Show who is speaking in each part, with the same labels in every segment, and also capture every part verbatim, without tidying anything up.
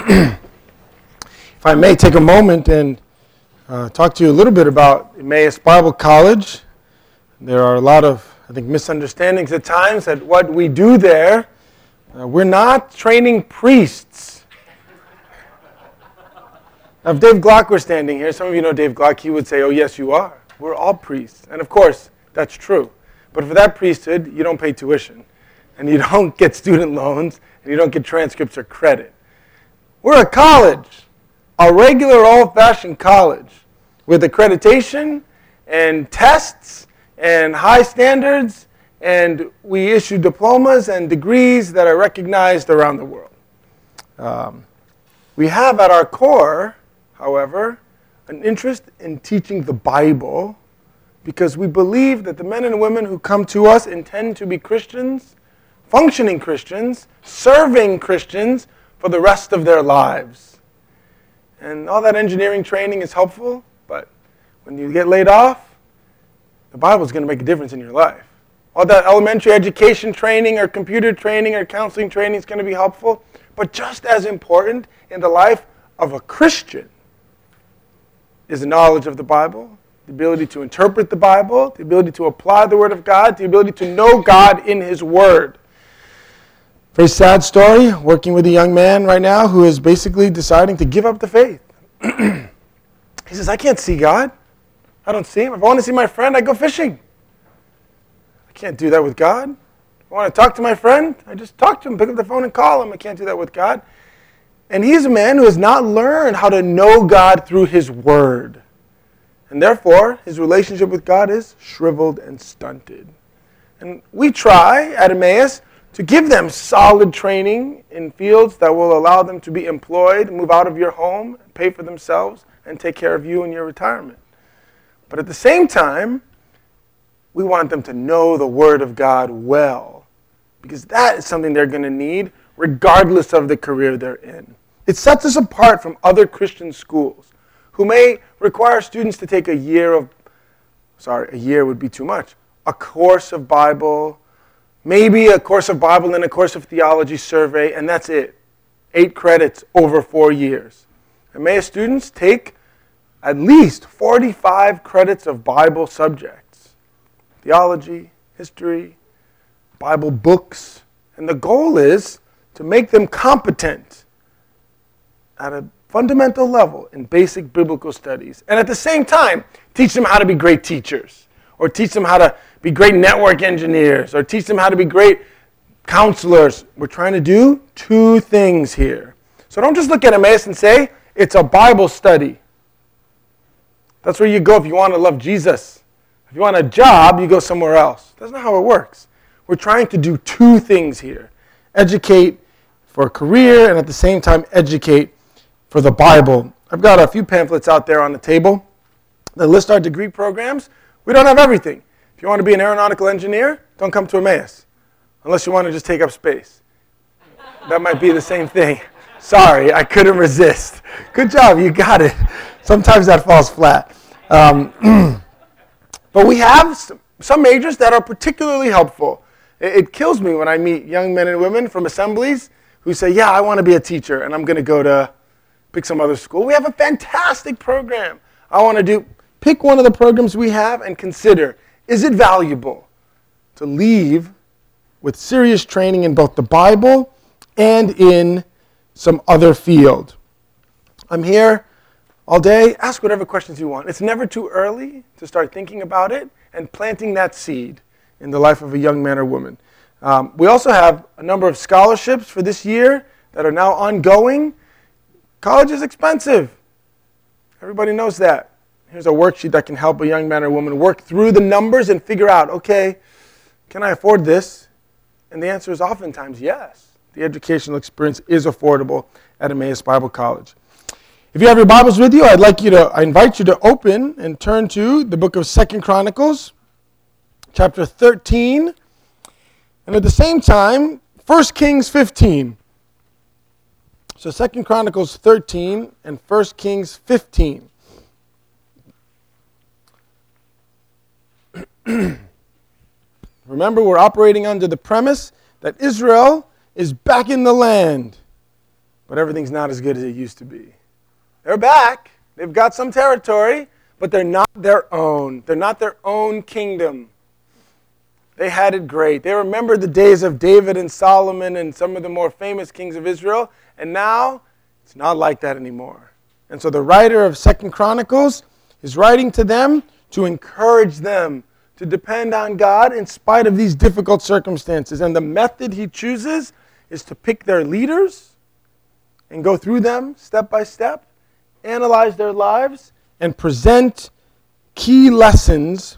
Speaker 1: If I may take a moment and uh, talk to you a little bit about Emmaus Bible College. There are a lot of, I think, misunderstandings at times at what we do there. Uh, we're not training priests. Now, if Dave Glock were standing here, some of you know Dave Glock, he would say, oh, yes, you are. We're all priests. And of course, that's true. But for that priesthood, you don't pay tuition. And you don't get student loans. And you don't get transcripts or credit. We're a college, a regular old-fashioned college with accreditation and tests and high standards, and we issue diplomas and degrees that are recognized around the world. Um, we have at our core, however, an interest in teaching the Bible because we believe that the men and women who come to us intend to be Christians, functioning Christians, serving Christians for the rest of their lives. And all that engineering training is helpful, but when you get laid off, the Bible is going to make a difference in your life. All that elementary education training or computer training or counseling training is going to be helpful, but just as important in the life of a Christian is the knowledge of the Bible, the ability to interpret the Bible, the ability to apply the Word of God, the ability to know God in His Word. Very sad story, working with a young man right now who is basically deciding to give up the faith. He says, I can't see God. I don't see Him. If I want to see my friend, I go fishing. I can't do that with God. If I want to talk to my friend, I just talk to him, pick up the phone and call him. I can't do that with God. And he's a man who has not learned how to know God through His Word. And therefore, his relationship with God is shriveled and stunted. And we try at Emmaus to give them solid training in fields that will allow them to be employed, move out of your home, pay for themselves, and take care of you in your retirement. But at the same time, we want them to know the Word of God well, because that is something they're going to need regardless of the career they're in. It sets us apart from other Christian schools who may require students to take a year of, sorry, a year would be too much, a course of Bible, maybe a course of Bible and a course of theology survey, and that's it. Eight credits over four years. Emmaus students take at least forty-five credits of Bible subjects. Theology, history, Bible books. And the goal is to make them competent at a fundamental level in basic biblical studies. And at the same time, teach them how to be great teachers. Or teach them how to be great network engineers, or teach them how to be great counselors. We're trying to do two things here. So don't just look at Emmaus and say, it's a Bible study. That's where you go if you want to love Jesus. If you want a job, you go somewhere else. That's not how it works. We're trying to do two things here. Educate for a career, and at the same time, educate for the Bible. I've got a few pamphlets out there on the table that list our degree programs. We don't have everything. If you want to be an aeronautical engineer, don't come to Emmaus, unless you want to just take up space. That might be the same thing. Sorry, I couldn't resist. Good job, you got it. Sometimes that falls flat. Um, but we have some, some majors that are particularly helpful. It, it kills me when I meet young men and women from assemblies who say, yeah, I want to be a teacher, and I'm going to go to pick some other school. We have a fantastic program. I want to do, pick one of the programs we have and consider, is it valuable to leave with serious training in both the Bible and in some other field? I'm here all day. Ask whatever questions you want. It's never too early to start thinking about it and planting that seed in the life of a young man or woman. Um, we also have a number of scholarships for this year that are now ongoing. College is expensive. Everybody knows that. Here's a worksheet that can help a young man or woman work through the numbers and figure out, okay, can I afford this? And the answer is oftentimes yes. The educational experience is affordable at Emmaus Bible College. If you have your Bibles with you, I'd like you to, I invite you to open and turn to the book of Second Chronicles, chapter thirteen, and at the same time, First Kings fifteen. So Second Chronicles thirteen and First Kings fifteen. Remember, we're operating under the premise that Israel is back in the land. but everything's not as good as it used to be. They're back. They've got some territory, but they're not their own. They're not their own kingdom. They had it great. They remembered the days of David and Solomon and some of the more famous kings of Israel, and now it's not like that anymore. And so the writer of Second Chronicles is writing to them to encourage them to depend on God in spite of these difficult circumstances. And the method he chooses is to pick their leaders and go through them step by step, analyze their lives, and present key lessons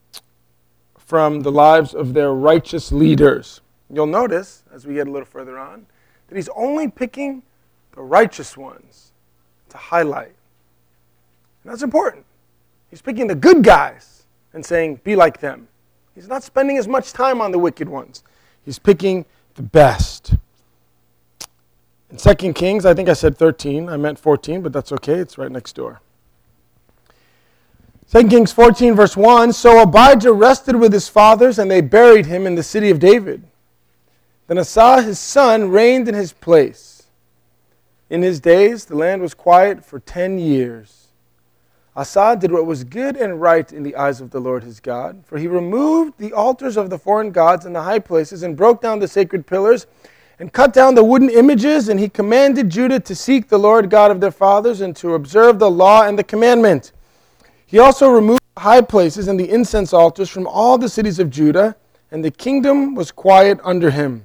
Speaker 1: from the lives of their righteous leaders. You'll notice, as we get a little further on, that he's only picking the righteous ones to highlight. And that's important. He's picking the good guys and saying, be like them. He's not spending as much time on the wicked ones. He's picking the best. In Second Kings, I think I said thirteen. I meant fourteen, but that's okay. It's right next door. Second Kings fourteen, verse one, so Abijah rested with his fathers, and they buried him in the city of David. Then Asa, his son, reigned in his place. In his days, the land was quiet for ten years. Asa did what was good and right in the eyes of the Lord his God, for he removed the altars of the foreign gods and the high places, and broke down the sacred pillars, and cut down the wooden images, and he commanded Judah to seek the Lord God of their fathers, and to observe the law and the commandment. He also removed the high places and the incense altars from all the cities of Judah, and the kingdom was quiet under him.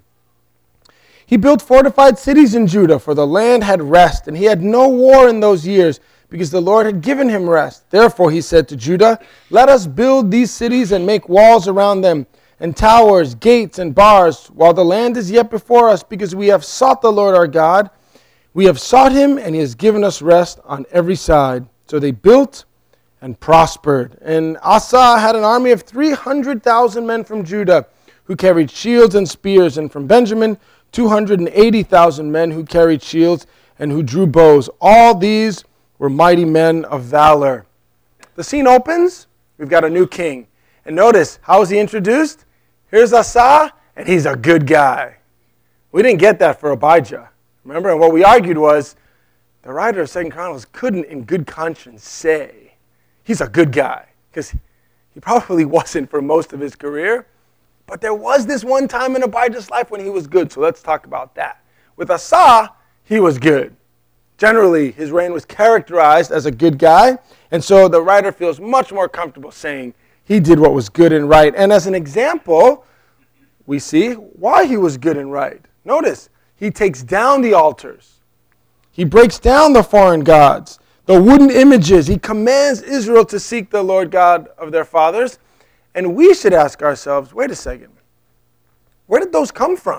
Speaker 1: He built fortified cities in Judah, for the land had rest, and he had no war in those years, because the Lord had given him rest. Therefore he said to Judah, let us build these cities and make walls around them, and towers, gates, and bars, while the land is yet before us, because we have sought the Lord our God. We have sought him, and he has given us rest on every side. So they built and prospered. And Asa had an army of three hundred thousand men from Judah, who carried shields and spears, and from Benjamin, two hundred eighty thousand men who carried shields and who drew bows. All these were mighty men of valor. The scene opens. We've got a new king. And notice, how is he introduced? Here's Asa, and he's a good guy. We didn't get that for Abijah. Remember? And what we argued was, the writer of Second Chronicles couldn't in good conscience say, he's a good guy. Because he probably wasn't for most of his career. But there was this one time in Abijah's life when he was good. So let's talk about that. With Asa, he was good. Generally, his reign was characterized as a good guy. And so the writer feels much more comfortable saying he did what was good and right. And as an example, we see why he was good and right. Notice, he takes down the altars. He breaks down the foreign gods, the wooden images. He commands Israel to seek the Lord God of their fathers. And we should ask ourselves, wait a second, where did those come from?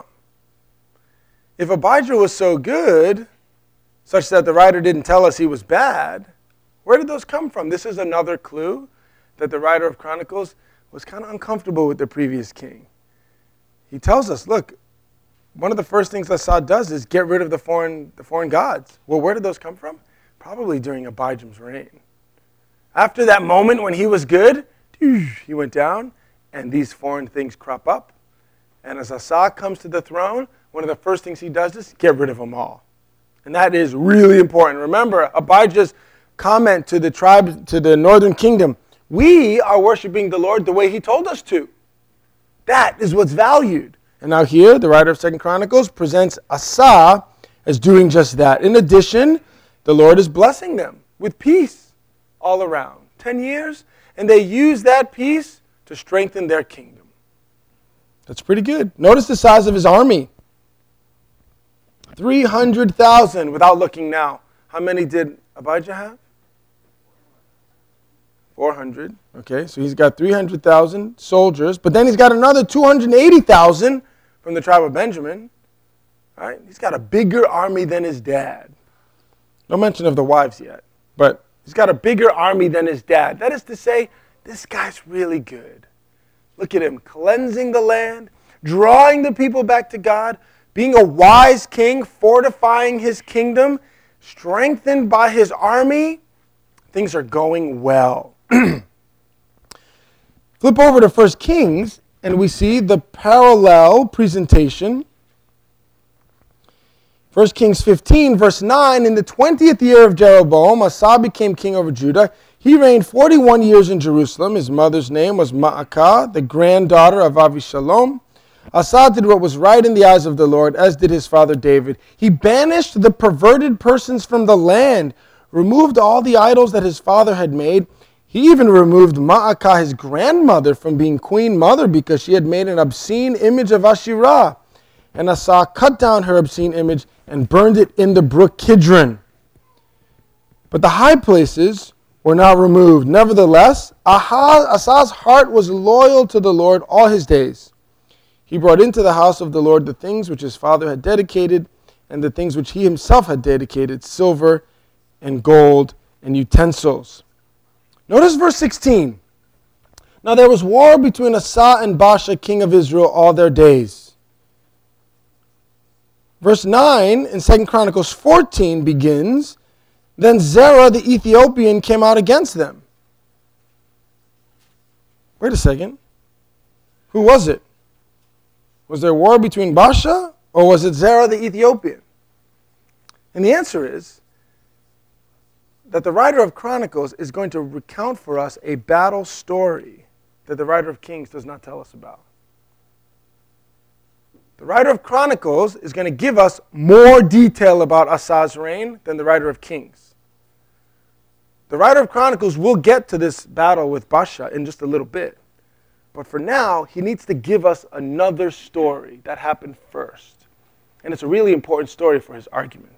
Speaker 1: If Abijah was so good, such that the writer didn't tell us he was bad, where did those come from? This is another clue that the writer of Chronicles was kind of uncomfortable with the previous king. He tells us, look, one of the first things Asa does is get rid of the foreign, the foreign gods. Well, where did those come from? Probably during Abijah's reign. After that moment when he was good, he went down, and these foreign things crop up. And as Asa comes to the throne, one of the first things he does is get rid of them all. And that is really important. Remember, Abijah's comment to the tribe, to the northern kingdom, we are worshiping the Lord the way he told us to. That is what's valued. And now here, the writer of Second Chronicles presents Asa as doing just that. In addition, the Lord is blessing them with peace all around. Ten years, and they use that peace to strengthen their kingdom. That's pretty good. Notice the size of his army. three hundred thousand without looking now. How many did Abijah have? four hundred. Okay, so he's got three hundred thousand soldiers, but then he's got another two hundred eighty thousand from the tribe of Benjamin. All right, he's got a bigger army than his dad. No mention of the wives yet, but he's got a bigger army than his dad. That is to say, this guy's really good. Look at him, cleansing the land, drawing the people back to God, being a wise king, fortifying his kingdom, strengthened by his army. Things are going well. Flip over to First Kings, and we see the parallel presentation. First Kings fifteen, verse nine, in the twentieth year of Jeroboam, Asa became king over Judah. He reigned forty-one years in Jerusalem. His mother's name was Ma'akah, the granddaughter of Avishalom. Asa did what was right in the eyes of the Lord, as did his father David. He banished the perverted persons from the land, removed all the idols that his father had made. He even removed Ma'akah, his grandmother, from being queen mother because she had made an obscene image of Asherah. And Asa cut down her obscene image and burned it in the brook Kidron. But the high places were not removed. Nevertheless, Asa's heart was loyal to the Lord all his days. He brought into the house of the Lord the things which his father had dedicated, and the things which he himself had dedicated, silver and gold and utensils. Notice verse sixteen. Now there was war between Asa and Baasha, king of Israel, all their days. Verse nine in Second Chronicles fourteen begins, then Zerah the Ethiopian came out against them. Wait a second. Who was it? Was there war between Baasha, or was it Zerah the Ethiopian? And the answer is that the writer of Chronicles is going to recount for us a battle story that the writer of Kings does not tell us about. The writer of Chronicles is going to give us more detail about Asa's reign than the writer of Kings. The writer of Chronicles will get to this battle with Baasha in just a little bit. But for now, he needs to give us another story that happened first. And it's a really important story for his argument.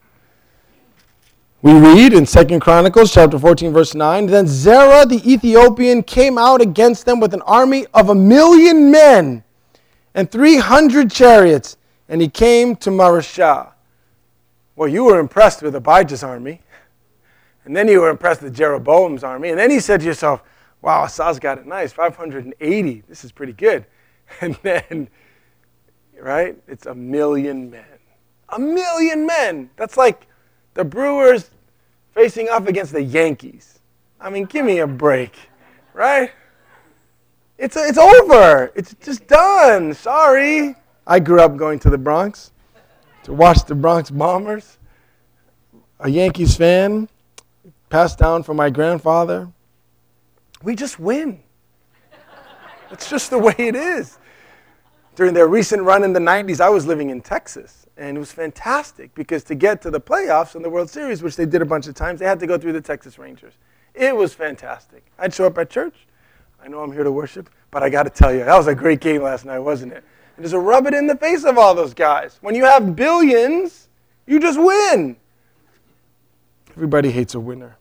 Speaker 1: We read in Second Chronicles chapter fourteen, verse nine, then Zerah the Ethiopian came out against them with an army of a million men and three hundred chariots, and he came to Mareshah. Well, you were impressed with Abijah's army, and then you were impressed with Jeroboam's army, and then you said to yourself, wow, Asa's got it nice, five hundred eighty, this is pretty good. And then, right, it's a million men. A million men! That's like the Brewers facing off against the Yankees. I mean, give me a break, right? It's it's over. It's just done. Sorry. I grew up going to the Bronx to watch the Bronx Bombers. A Yankees fan, passed down from my grandfather. We just win. It's just the way it is. During their recent run in the nineties, I was living in Texas. And it was fantastic because to get to the playoffs in the World Series, which they did a bunch of times, they had to go through the Texas Rangers. It was fantastic. I'd show up at church. I know I'm here to worship, but I got to tell you, that was a great game last night, wasn't it? And just to rub it in the face of all those guys. When you have billions, you just win. Everybody hates a winner.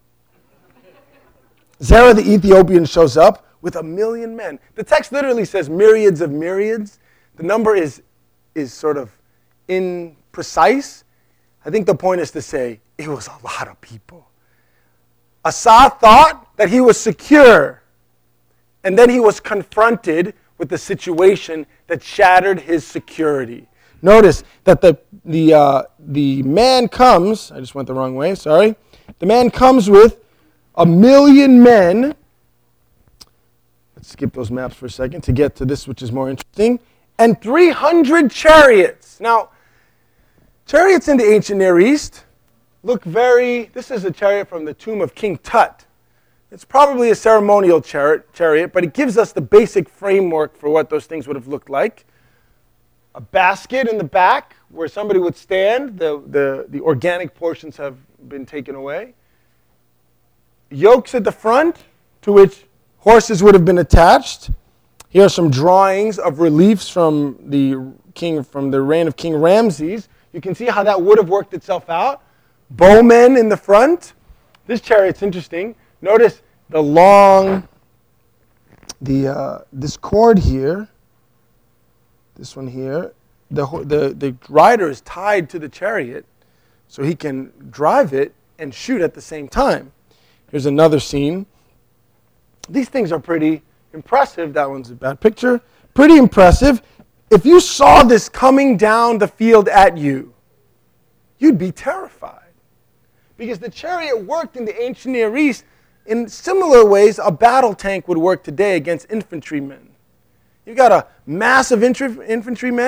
Speaker 1: Zerah the Ethiopian shows up with a million men. The text literally says myriads of myriads. The number is, is sort of imprecise. I think the point is to say it was a lot of people. Asa thought that he was secure, and then he was confronted with the situation that shattered his security. Notice that the the uh, the man comes. I just went the wrong way. Sorry. The man comes with a million men. Let's skip those maps for a second to get to this, which is more interesting. And three hundred chariots. Now, chariots in the ancient Near East look very, this is a chariot from the tomb of King Tut. It's probably a ceremonial chariot, chariot, but it gives us the basic framework for what those things would have looked like. A basket in the back where somebody would stand. The, the, the organic portions have been taken away. Yokes at the front to which horses would have been attached. Here are some drawings of reliefs from the king, from the reign of King Ramses. You can see how that would have worked itself out. Bowmen in the front. This chariot's interesting. Notice the long, the uh, this cord here, this one here, the, the, the rider is tied to the chariot so he can drive it and shoot at the same time. Here's another scene. These things are pretty impressive. That one's a bad picture. Pretty impressive. If you saw this coming down the field at you, you'd be terrified. Because the chariot worked in the ancient Near East in similar ways a battle tank would work today against infantrymen. You've got a mass of infantrymen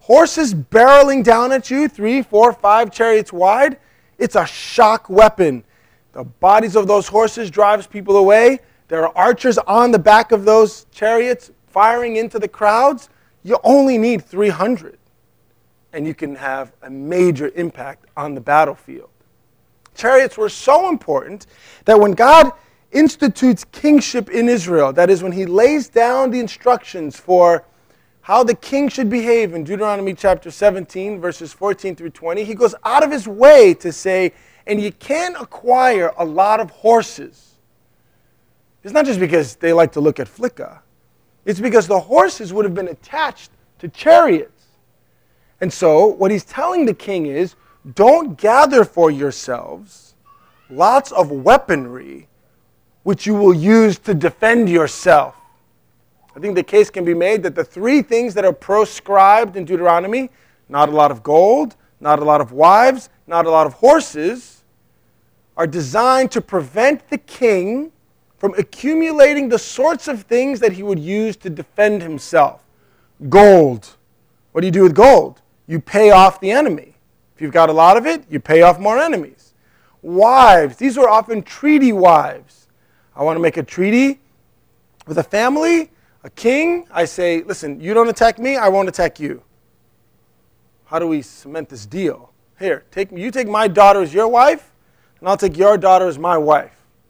Speaker 1: horses barreling down at you, three, four, five chariots wide, it's a shock weapon. The bodies of those horses drives people away. There are archers on the back of those chariots firing into the crowds. You only need three hundred, and you can have a major impact on the battlefield. Chariots were so important that when God institutes kingship in Israel, that is, when he lays down the instructions for how the king should behave in Deuteronomy chapter seventeen, verses fourteen through twenty, he goes out of his way to say, and you can't acquire a lot of horses. It's not just because they like to look at Flicka. It's because the horses would have been attached to chariots. And so what he's telling the king is, don't gather for yourselves lots of weaponry which you will use to defend yourself. I think the case can be made that the three things that are proscribed in Deuteronomy, not a lot of gold, not a lot of wives, not a lot of horses, are designed to prevent the king from accumulating the sorts of things that he would use to defend himself. Gold. What do you do with gold? You pay off the enemy. If you've got a lot of it, you pay off more enemies. Wives. These were often treaty wives. I want to make a treaty with a family, a king. I say, listen, you don't attack me, I won't attack you. How do we cement this deal? Here, take you take my daughter as your wife, and I'll take your daughter as my wife.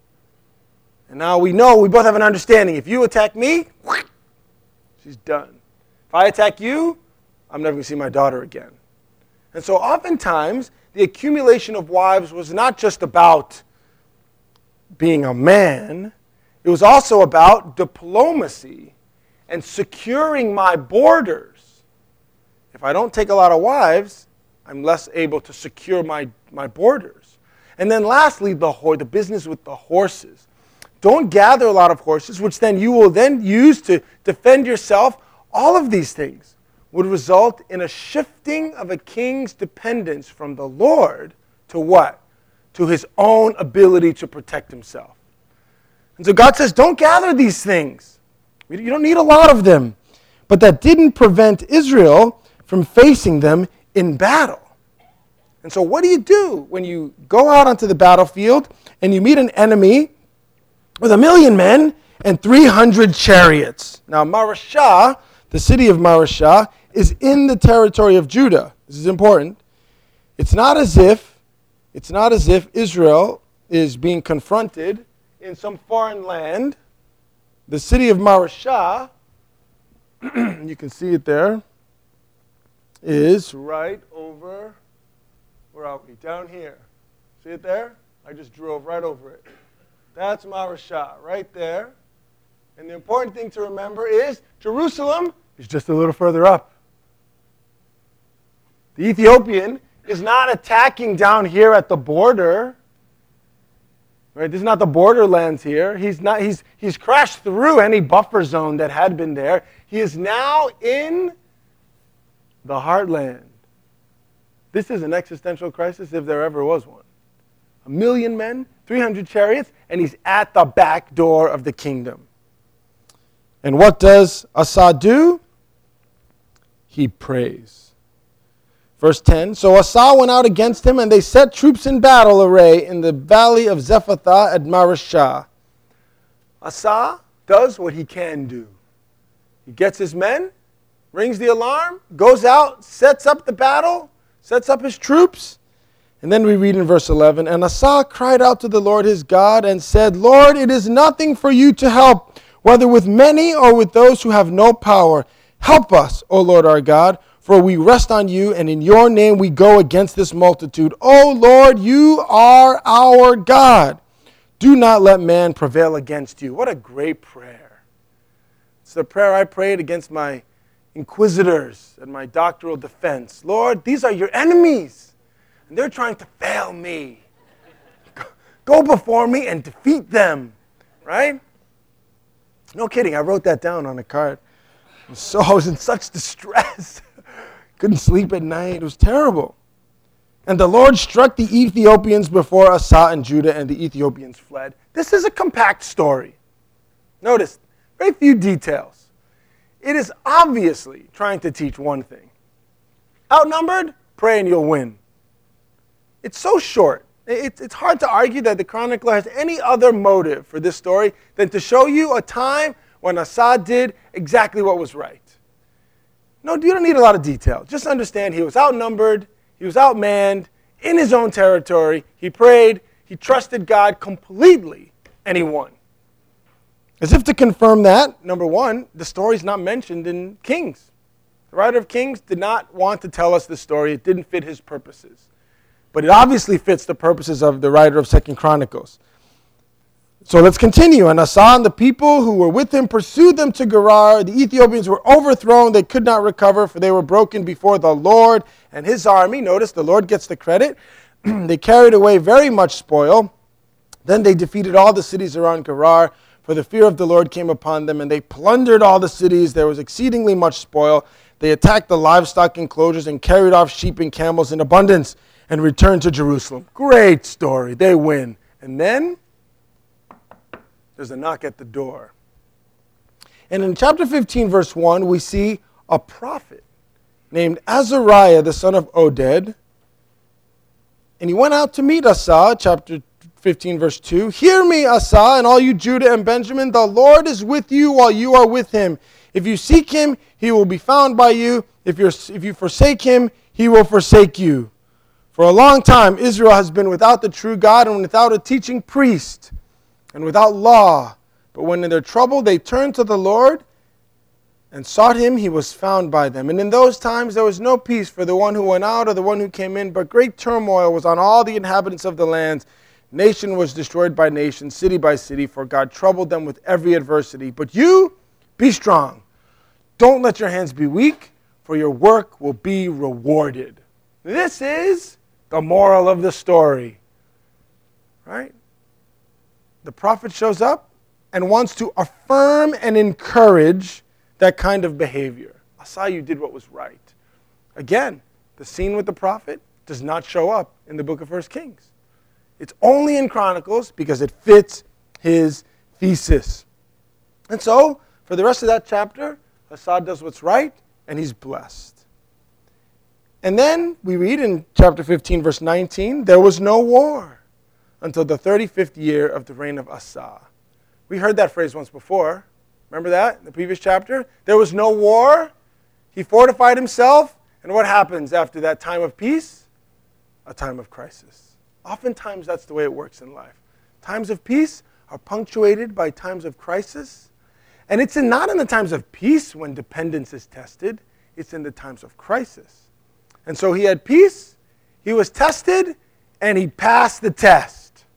Speaker 1: And now we know, we both have an understanding. If you attack me, she's done. If I attack you, I'm never going to see my daughter again. And so oftentimes, the accumulation of wives was not just about being a man. It was also about diplomacy and securing my borders. If I don't take a lot of wives, I'm less able to secure my, my borders. And then lastly, the, ho- the business with the horses. Don't gather a lot of horses, which then you will then use to defend yourself. All of these things would result in a shifting of a king's dependence from the Lord to what? To his own ability to protect himself. And so God says, don't gather these things. You don't need a lot of them. But that didn't prevent Israel from facing them in battle. And so what do you do when you go out onto the battlefield and you meet an enemy with a million men and three hundred chariots? Now, Mareshah, the city of Mareshah, is in the territory of Judah. This is important. It's not as if, it's not as if Israel is being confronted in some foreign land. The city of Mareshah, you can see it there, is right over, where are we? Down here. See it there? I just drove right over it. That's Mareshah, right there. And the important thing to remember is Jerusalem is just a little further up. The Ethiopian is not attacking down here at the border. Right? This is not the borderlands here. He's not. He's he's crashed through any buffer zone that had been there. He is now in the heartland. This is an existential crisis if there ever was one. A million men, three hundred chariots, and he's at the back door of the kingdom. And what does Asa do? He prays. Verse ten, so Asa went out against him, and they set troops in battle array in the valley of Zephathah at Mareshah. Asa does what he can do. He gets his men, rings the alarm, goes out, sets up the battle, sets up his troops. And then we read in verse eleven, and Asa cried out to the Lord his God and said, Lord, it is nothing for you to help, whether with many or with those who have no power. Help us, O Lord our God, for we rest on you, and in your name we go against this multitude. O Lord, you are our God. Do not let man prevail against you. What a great prayer. It's the prayer I prayed against my inquisitors and my doctoral defense. Lord, these are your enemies, and they're trying to fail me. Go before me and defeat them, right? No kidding, I wrote that down on a card. So I was in such distress. Couldn't sleep at night. It was terrible. And the Lord struck the Ethiopians before Asa and Judah, and the Ethiopians fled. This is a compact story. Notice, very few details. It is obviously trying to teach one thing. Outnumbered? Pray and you'll win. It's so short. It's, it's hard to argue that the chronicler has any other motive for this story than to show you a time when Asa did exactly what was right. No, you don't need a lot of detail. Just understand he was outnumbered, he was outmanned, in his own territory. He prayed, he trusted God completely, and he won. As if to confirm that, number one, the story's not mentioned in Kings. The writer of Kings did not want to tell us the story. It didn't fit his purposes. But it obviously fits the purposes of the writer of Second Chronicles. So let's continue. And Asa and the people who were with him pursued them to Gerar. The Ethiopians were overthrown. They could not recover, for they were broken before the Lord and his army. Notice the Lord gets the credit. They carried away very much spoil. Then they defeated all the cities around Gerar, for the fear of the Lord came upon them, and they plundered all the cities. There was exceedingly much spoil. They attacked the livestock enclosures and carried off sheep and camels in abundance and returned to Jerusalem. Great story. They win. And then there's a knock at the door. And in chapter fifteen, verse one, we see a prophet named Azariah, the son of Oded. And he went out to meet Asa, chapter fifteen, verse two. Hear me, Asa, and all you Judah and Benjamin. The Lord is with you while you are with him. If you seek him, he will be found by you. If, you're, if you forsake him, he will forsake you. For a long time, Israel has been without the true God and without a teaching priest and without law. But when in their trouble they turned to the Lord and sought him, he was found by them. And in those times there was no peace for the one who went out or the one who came in, but great turmoil was on all the inhabitants of the lands. Nation was destroyed by nation, city by city, for God troubled them with every adversity. But you, be strong. Don't let your hands be weak, for your work will be rewarded. This is the moral of the story. Right? The prophet shows up and wants to affirm and encourage that kind of behavior. Asa, you did what was right. Again, the scene with the prophet does not show up in the book of First Kings. It's only in Chronicles because it fits his thesis. And so, for the rest of that chapter, Asa does what's right, and he's blessed. And then we read in chapter fifteen, verse nineteen, there was no war until the thirty-fifth year of the reign of Asa. We heard that phrase once before. Remember that in the previous chapter? There was no war. He fortified himself. And what happens after that time of peace? A time of crisis. Oftentimes that's the way it works in life. Times of peace are punctuated by times of crisis. And it's in, not in the times of peace when dependence is tested. It's in the times of crisis. And so he had peace, he was tested, and he passed the test.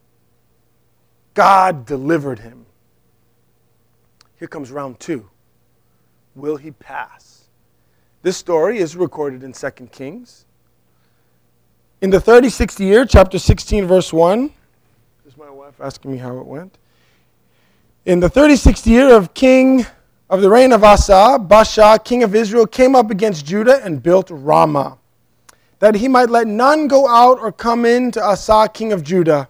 Speaker 1: God delivered him. Here comes round two. Will he pass? This story is recorded in Second Kings. In the thirty-sixth year, chapter sixteen, verse one. This is my wife asking me how it went. In the thirty-sixth year of king of the reign of Asa, Baasha, king of Israel, came up against Judah and built Ramah, that he might let none go out or come in to Asa, king of Judah.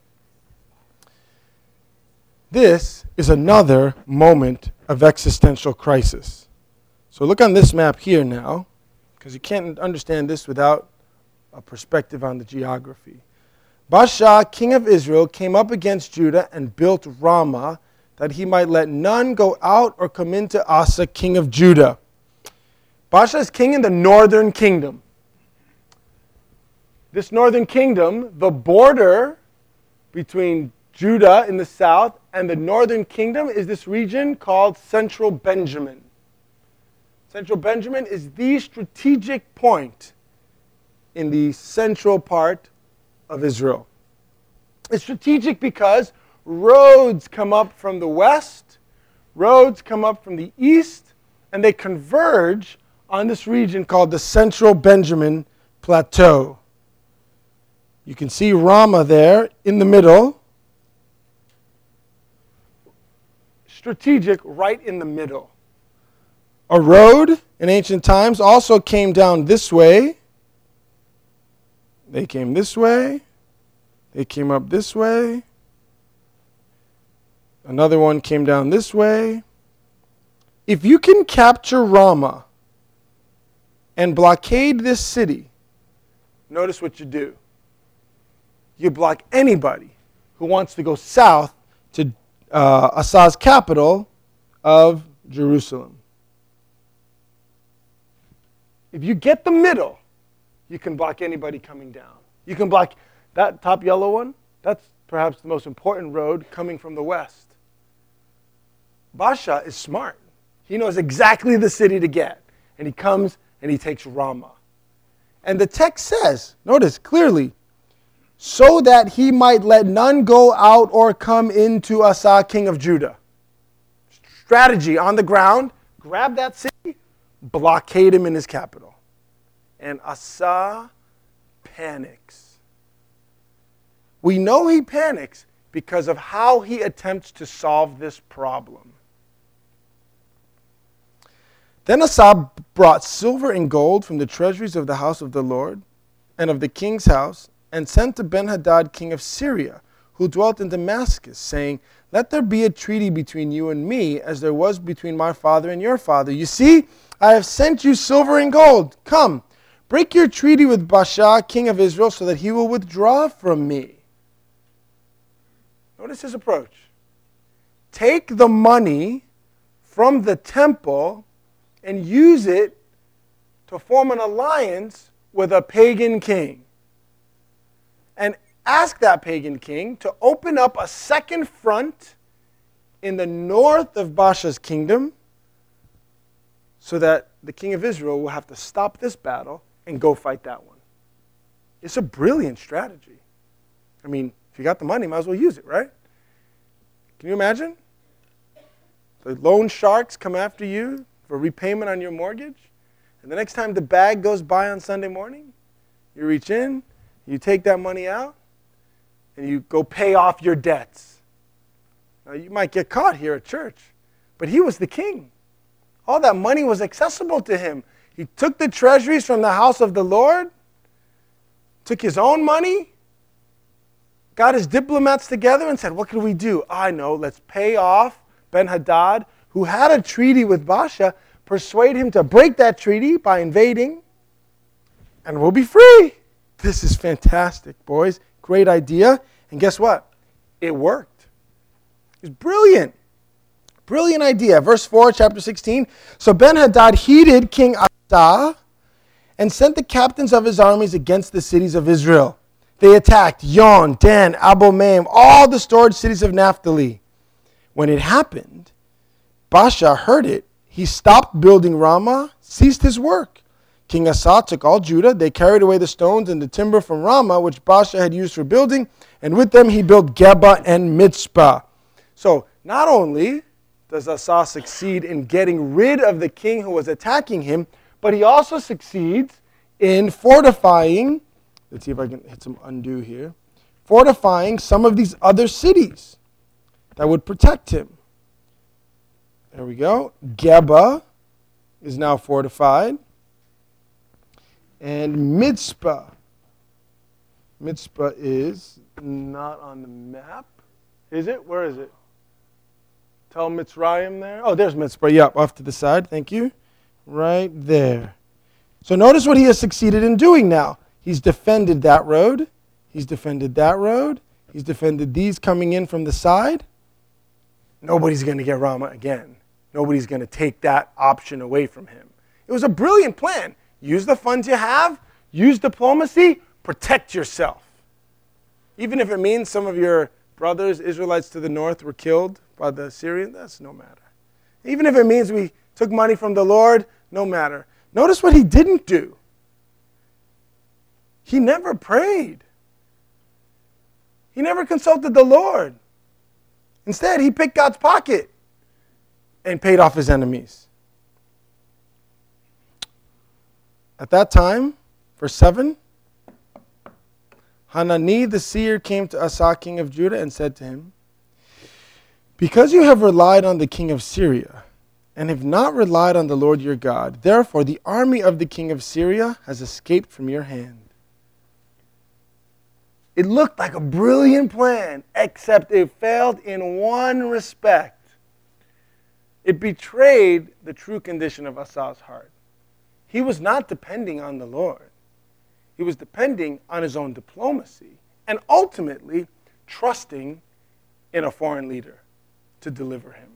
Speaker 1: This is another moment of existential crisis. So look on this map here now, because you can't understand this without a perspective on the geography. Baasha, king of Israel, came up against Judah and built Ramah, that he might let none go out or come into Asa, king of Judah. Baasha is king in the northern kingdom. This northern kingdom, the border between Judah in the south and the northern kingdom is this region called Central Benjamin. Central Benjamin is the strategic point in the central part of Israel. It's strategic because roads come up from the west, roads come up from the east, and they converge on this region called the Central Benjamin Plateau. You can see Ramah there in the middle. Strategic right in the middle. A road in ancient times also came down this way. They came this way. They came up this way. Another one came down this way. If you can capture Ramah and blockade this city, notice what you do. You block anybody who wants to go south to uh, Asa's capital of Jerusalem. If you get the middle, you can block anybody coming down. You can block that top yellow one. That's perhaps the most important road coming from the west. Baasha is smart. He knows exactly the city to get. And he comes and he takes Ramah. And the text says, notice clearly, so that he might let none go out or come into Asa, king of Judah. Strategy on the ground, grab that city, blockade him in his capital. And Asa panics. We know he panics because of how he attempts to solve this problem. Then Asa brought silver and gold from the treasuries of the house of the Lord and of the king's house, and sent to Ben-Hadad, king of Syria, who dwelt in Damascus, saying, let there be a treaty between you and me, as there was between my father and your father. You see, I have sent you silver and gold. Come, break your treaty with Baasha, king of Israel, so that he will withdraw from me. Notice his approach. Take the money from the temple and use it to form an alliance with a pagan king. And ask that pagan king to open up a second front in the north of Baasha's kingdom so that the king of Israel will have to stop this battle and go fight that one. It's a brilliant strategy. I mean, if you got the money, might as well use it, right? Can you imagine? The loan sharks come after you for repayment on your mortgage, and the next time the bag goes by on Sunday morning, you reach in, you take that money out, and you go pay off your debts. Now, you might get caught here at church, but he was the king. All that money was accessible to him. He took the treasuries from the house of the Lord, took his own money, got his diplomats together and said, what can we do? I know, let's pay off Ben-Hadad, who had a treaty with Baasha, persuade him to break that treaty by invading, and we'll be free. This is fantastic, boys. Great idea. And guess what? It worked. It's brilliant. Brilliant idea. Verse four, chapter sixteen. So Ben-Hadad heeded King Asa and sent the captains of his armies against the cities of Israel. They attacked Yon, Dan, Abel-Maim, all the stored cities of Naphtali. When it happened, Baasha heard it. He stopped building Ramah, ceased his work. King Asa took all Judah. They carried away the stones and the timber from Ramah, which Baasha had used for building, and with them he built Geba and Mizpah. So not only does Asa succeed in getting rid of the king who was attacking him, but he also succeeds in fortifying, let's see if I can hit some undo here, fortifying some of these other cities that would protect him. There we go. Geba is now fortified. And Mizpah. Mizpah is not on the map. Is it? Where is it? Tell Mitzrayim there. Oh, there's Mizpah. Yep, off to the side. Thank you. Right there. So notice what he has succeeded in doing now. He's defended that road. He's defended that road. He's defended these coming in from the side. Nobody's going to get Ramah again. Nobody's going to take that option away from him. It was a brilliant plan. Use the funds you have. Use diplomacy. Protect yourself. Even if it means some of your brothers, Israelites to the north, were killed by the Assyrians, that's no matter. Even if it means we took money from the Lord, no matter. Notice what he didn't do. He never prayed. He never consulted the Lord. Instead, he picked God's pocket and paid off his enemies. At that time, verse seven, Hanani the seer came to Asa, king of Judah, and said to him, because you have relied on the king of Syria and have not relied on the Lord your God, therefore the army of the king of Syria has escaped from your hand. It looked like a brilliant plan, except it failed in one respect. It betrayed the true condition of Asa's heart. he was not depending on the Lord. He was depending on his own diplomacy and ultimately trusting in a foreign leader to deliver him.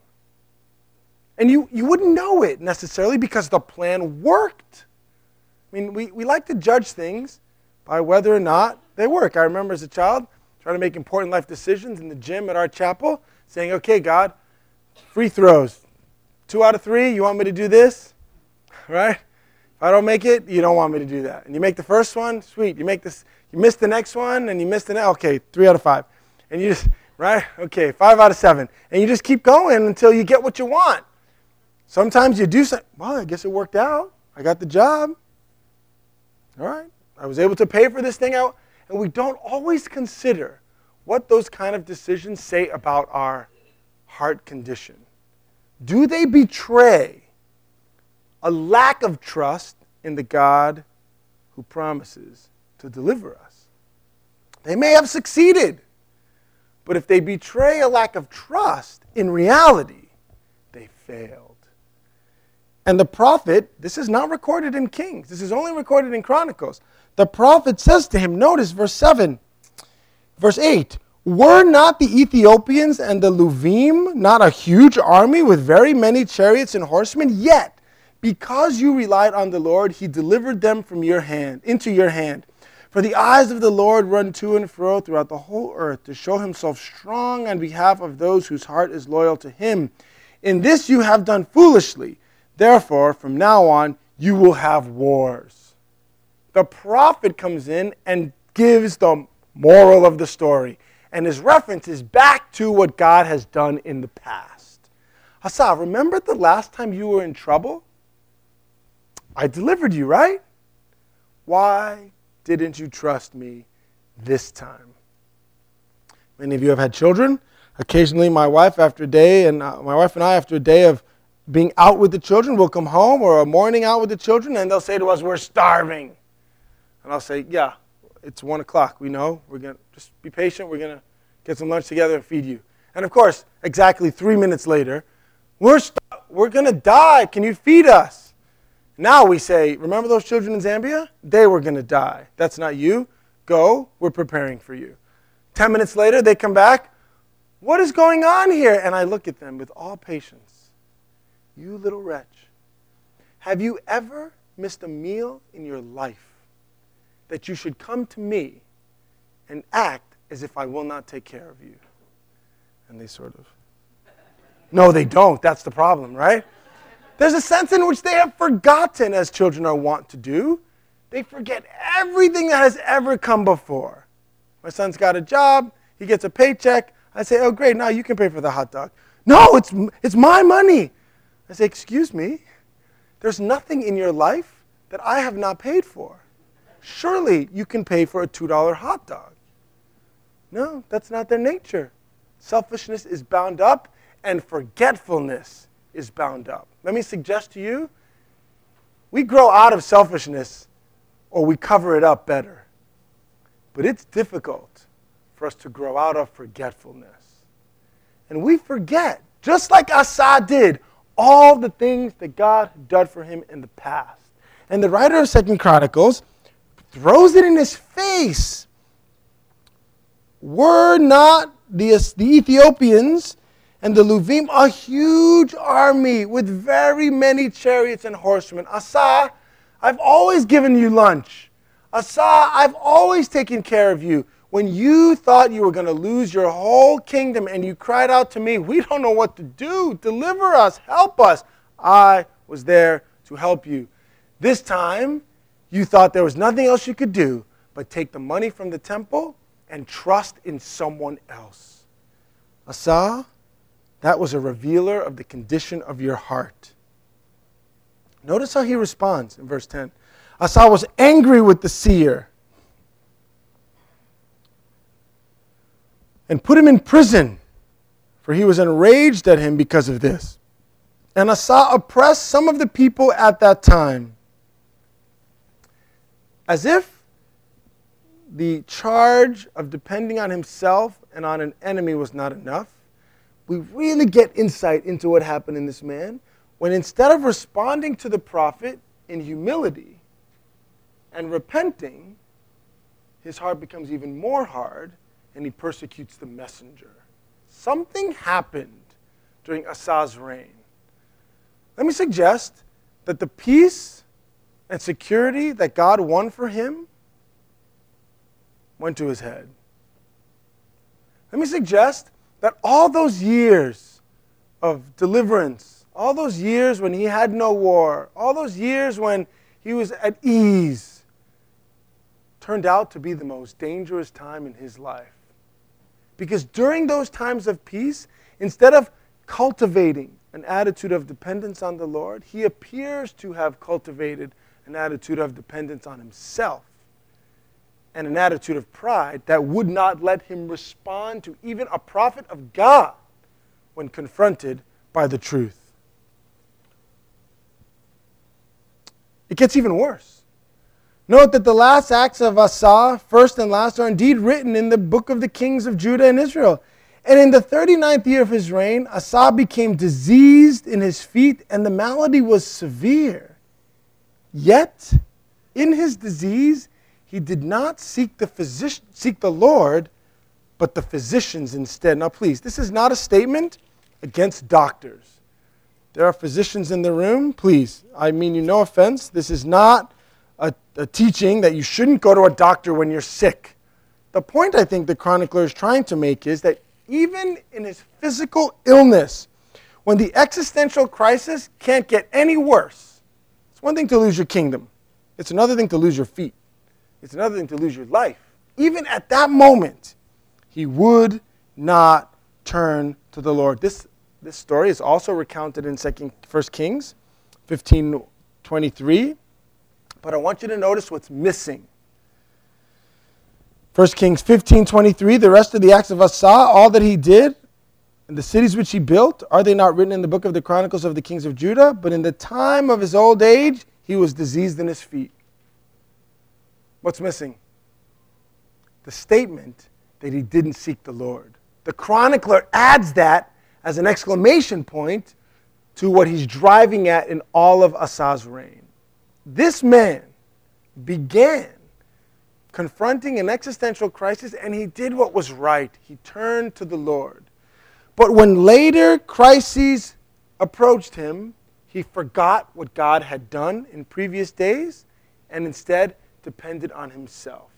Speaker 1: And you, you wouldn't know it necessarily because the plan worked. I mean, we, we like to judge things by whether or not they work. I remember as a child trying to make important life decisions in the gym at our chapel, saying, okay, God, free throws. Two out of three, you want me to do this? Right? If I don't make it, you don't want me to do that. And you make the first one, sweet. You make this, you miss the next one, and you miss the next, okay, three out of five. And you just, right? Okay, five out of seven. And you just keep going until you get what you want. Sometimes you do something, well, I guess it worked out. I got the job. All right. I was able to pay for this thing out. And we don't always consider what those kind of decisions say about our heart condition. Do they betray a lack of trust in the God who promises to deliver us? They may have succeeded, but if they betray a lack of trust, in reality, they failed. And the prophet, this is not recorded in Kings, this is only recorded in Chronicles. The prophet says to him, notice verse seven, verse eight, were not the Ethiopians and the Luvim not a huge army with very many chariots and horsemen? Yet, because you relied on the Lord, he delivered them from your hand, into your hand. For the eyes of the Lord run to and fro throughout the whole earth to show himself strong on behalf of those whose heart is loyal to him. In this you have done foolishly. Therefore, from now on, you will have wars. The prophet comes in and gives the moral of the story. And his reference is back to what God has done in the past. Asa, remember the last time you were in trouble? I delivered you, right? Why didn't you trust me this time? Many of you have had children. Occasionally, my wife, after a day, and uh, my wife and I, after a day of being out with the children, we'll come home, or a morning out with the children, and they'll say to us, we're starving. And I'll say, yeah, it's one o'clock. We know. We're going to just be patient. We're going to get some lunch together and feed you. And of course, exactly three minutes later, we're st- we're going to die. Can you feed us? Now we say, remember those children in Zambia? They were going to die. That's not you. Go. We're preparing for you. Ten minutes later, they come back. What is going on here? And I look at them with all patience. You little wretch, have you ever missed a meal in your life that you should come to me and act as if I will not take care of you? And they sort of, no, they don't. That's the problem, right? There's a sense in which they have forgotten, as children are wont to do. They forget everything that has ever come before. My son's got a job. He gets a paycheck. I say, oh, great, now you can pay for the hot dog. No, it's it's my money. I say, excuse me, there's nothing in your life that I have not paid for. Surely you can pay for a two dollar hot dog. No, that's not their nature. Selfishness is bound up, and forgetfulness is bound up. Let me suggest to you, we grow out of selfishness or we cover it up better. But it's difficult for us to grow out of forgetfulness. And we forget, just like Asa did, all the things that God had done for him in the past. And the writer of Second Chronicles throws it in his face. Were not the, the Ethiopians and the Luvim a huge army with very many chariots and horsemen? Asa, I've always given you lunch. Asa, I've always taken care of you. When you thought you were going to lose your whole kingdom and you cried out to me, we don't know what to do. Deliver us. Help us. I was there to help you. This time, you thought there was nothing else you could do but take the money from the temple and trust in someone else. Asa, that was a revealer of the condition of your heart. Notice how he responds in verse ten. Asa was angry with the seer and put him in prison, for he was enraged at him because of this. And Asa oppressed some of the people at that time. As if the charge of depending on himself and on an enemy was not enough, we really get insight into what happened in this man when instead of responding to the prophet, in humility and repenting, his heart becomes even more hard, and he persecutes the messenger. Something happened during Asa's reign. Let me suggest that the peace and security that God won for him went to his head. Let me suggest that all those years of deliverance, all those years when he had no war, all those years when he was at ease, turned out to be the most dangerous time in his life. Because during those times of peace, instead of cultivating an attitude of dependence on the Lord, he appears to have cultivated an attitude of dependence on himself and an attitude of pride that would not let him respond to even a prophet of God when confronted by the truth. It gets even worse. Note that the last acts of Asa, first and last, are indeed written in the book of the kings of Judah and Israel. And in the thirty-ninth year of his reign, Asa became diseased in his feet, and the malady was severe. Yet, in his disease, he did not seek the physician, seek the Lord, but the physicians instead. Now please, this is not a statement against doctors. There are physicians in the room. Please, I mean you no offense. This is not a, a teaching that you shouldn't go to a doctor when you're sick. The point I think the chronicler is trying to make is that even in his physical illness, when the existential crisis can't get any worse, it's one thing to lose your kingdom. It's another thing to lose your feet. It's another thing to lose your life. Even at that moment, he would not turn to the Lord. This, this story is also recounted in First Kings fifteen twenty-three. But I want you to notice what's missing. First Kings fifteen twenty-three, the rest of the acts of Asa, all that he did, and the cities which he built, are they not written in the book of the Chronicles of the kings of Judah? But in the time of his old age, he was diseased in his feet. What's missing? The statement that he didn't seek the Lord. The chronicler adds that as an exclamation point to what he's driving at in all of Asa's reign. This man began confronting an existential crisis, and he did what was right. He turned to the Lord. But when later crises approached him, he forgot what God had done in previous days and instead depended on himself.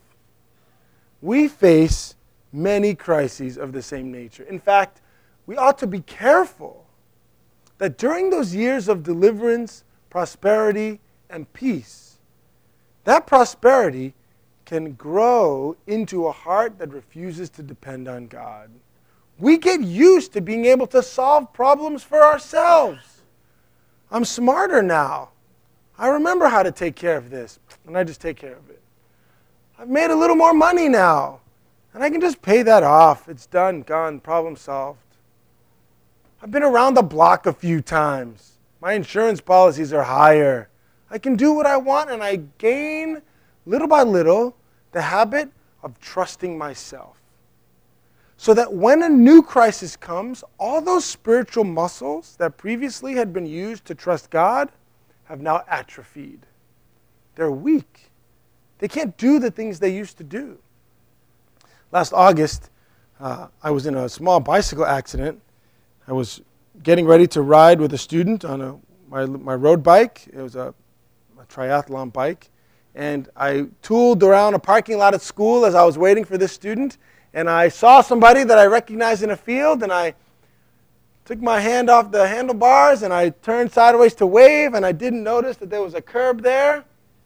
Speaker 1: We face many crises of the same nature. In fact, we ought to be careful that during those years of deliverance, prosperity, and peace, that prosperity can grow into a heart that refuses to depend on God. We get used to being able to solve problems for ourselves. I'm smarter now. I remember how to take care of this, and I just take care of it. I've made a little more money now, and I can just pay that off. It's done, gone, problem solved. I've been around the block a few times. My insurance policies are higher. I can do what I want, and I gain, little by little, the habit of trusting myself. So that when a new crisis comes, all those spiritual muscles that previously had been used to trust God have now atrophied. They're weak. They can't do the things they used to do. Last August, uh, I was in a small bicycle accident. I was getting ready to ride with a student on a, my, my road bike. It was a, a triathlon bike. And I tooled around a parking lot at school as I was waiting for this student. And I saw somebody that I recognized in a field, and I took my hand off the handlebars, and I turned sideways to wave, and I didn't notice that there was a curb there.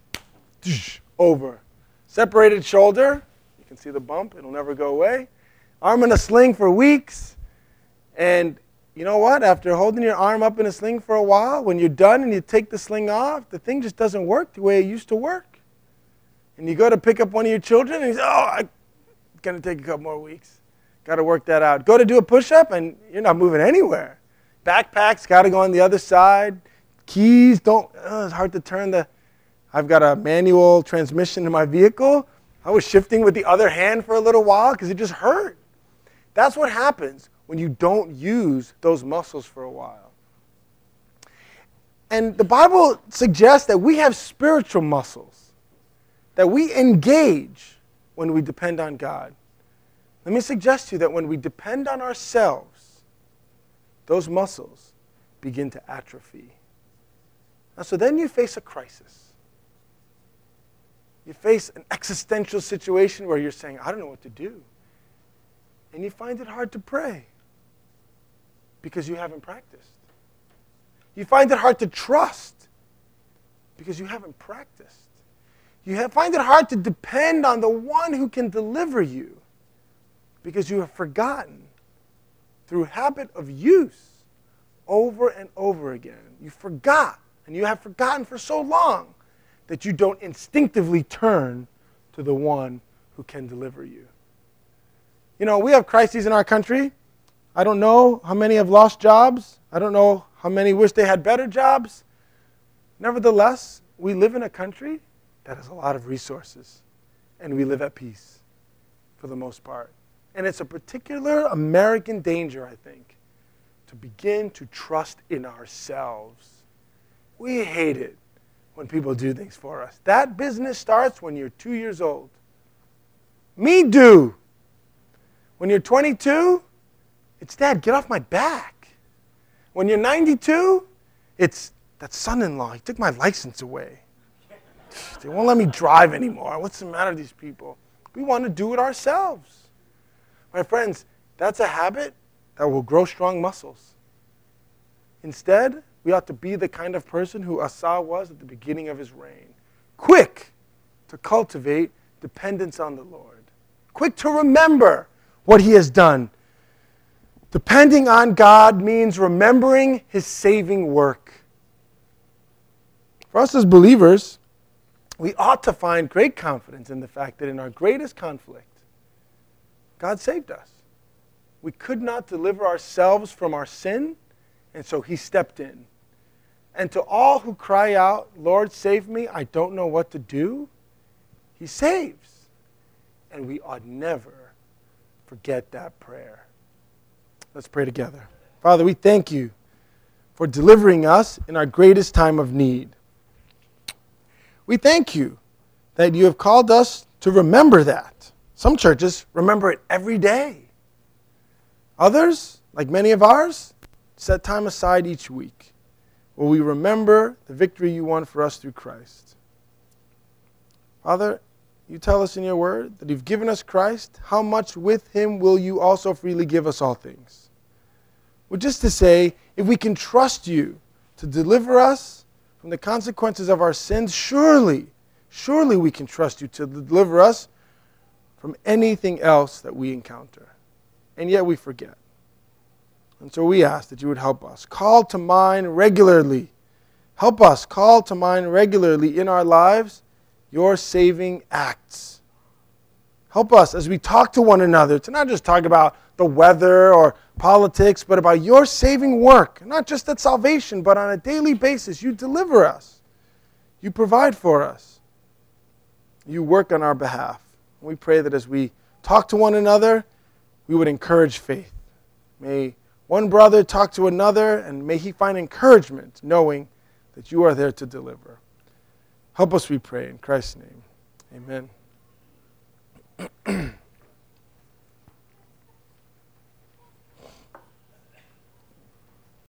Speaker 1: Over. Separated shoulder. You can see the bump. It'll never go away. Arm in a sling for weeks. And you know what? After holding your arm up in a sling for a while, when you're done and you take the sling off, the thing just doesn't work the way it used to work. And you go to pick up one of your children, and you say, oh, I going to take a couple more weeks. Got to work that out. Go to do a push-up, and you're not moving anywhere. Backpack's got to go on the other side. Keys don't, oh, it's hard to turn the, I've got a manual transmission in my vehicle. I was shifting with the other hand for a little while because it just hurt. That's what happens when you don't use those muscles for a while. And the Bible suggests that we have spiritual muscles that we engage when we depend on God. Let me suggest to you that when we depend on ourselves, those muscles begin to atrophy. Now, so then you face a crisis. You face an existential situation where you're saying, I don't know what to do. And you find it hard to pray because you haven't practiced. You find it hard to trust because you haven't practiced. You have, find it hard to depend on the one who can deliver you because you have forgotten through habit of use over and over again. You forgot, and you have forgotten for so long that you don't instinctively turn to the one who can deliver you. You know, we have crises in our country. I don't know how many have lost jobs. I don't know how many wish they had better jobs. Nevertheless, we live in a country that has a lot of resources, and we live at peace for the most part. And it's a particular American danger, I think, to begin to trust in ourselves. We hate it when people do things for us. That business starts when you're two years old. Me do. When you're twenty-two, it's, Dad, get off my back. When you're ninety-two, it's, that son-in-law, he took my license away. They won't let me drive anymore. What's the matter with these people? We want to do it ourselves. My friends, that's a habit that will grow strong muscles. Instead, we ought to be the kind of person who Asa was at the beginning of his reign. Quick to cultivate dependence on the Lord. Quick to remember what he has done. Depending on God means remembering his saving work. For us as believers, we ought to find great confidence in the fact that in our greatest conflict, God saved us. We could not deliver ourselves from our sin, and so he stepped in. And to all who cry out, Lord, save me, I don't know what to do, he saves. And we ought never forget that prayer. Let's pray together. Father, we thank you for delivering us in our greatest time of need. We thank you that you have called us to remember that. Some churches remember it every day. Others, like many of ours, set time aside each week where we remember the victory you won for us through Christ. Father, you tell us in your word that you've given us Christ. How much with him will you also freely give us all things? Well, just to say, if we can trust you to deliver us from the consequences of our sins, surely, surely we can trust you to deliver us from anything else that we encounter. And yet we forget. And so we ask that you would help us. Call to mind regularly. Help us call to mind regularly in our lives your saving acts. Help us as we talk to one another to not just talk about the weather or politics, but about your saving work. Not just at salvation, but on a daily basis. You deliver us. You provide for us. You work on our behalf. We pray that as we talk to one another, we would encourage faith. May one brother talk to another, and may he find encouragement knowing that you are there to deliver. Help us, we pray, in Christ's name. Amen.